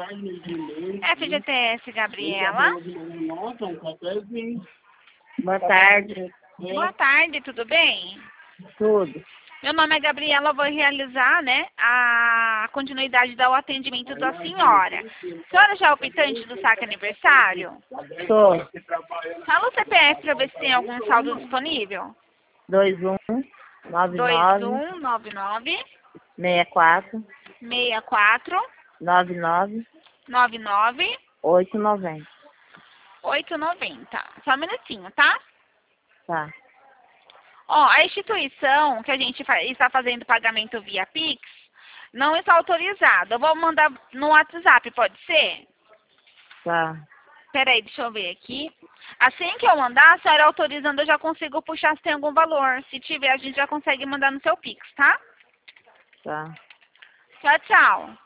FGTS Gabriela. Boa tarde. Boa tarde, tudo bem? Tudo. Meu nome é Gabriela, eu vou realizar, né, a continuidade do atendimento da senhora. A senhora já é optante do saque aniversário? Sou. Fala o CPF para ver se tem algum saldo disponível. 2199 64 64 99 99 890. 890. Só um minutinho, tá? Tá. Ó, a instituição que a gente está fazendo pagamento via Pix não está autorizada. Eu vou mandar no WhatsApp, pode ser? Tá. Peraí, deixa eu ver aqui. Assim que eu mandar, a senhora autorizando, eu já consigo puxar se tem algum valor. Se tiver, a gente já consegue mandar no seu Pix, tá? Tá. Tchau, tchau.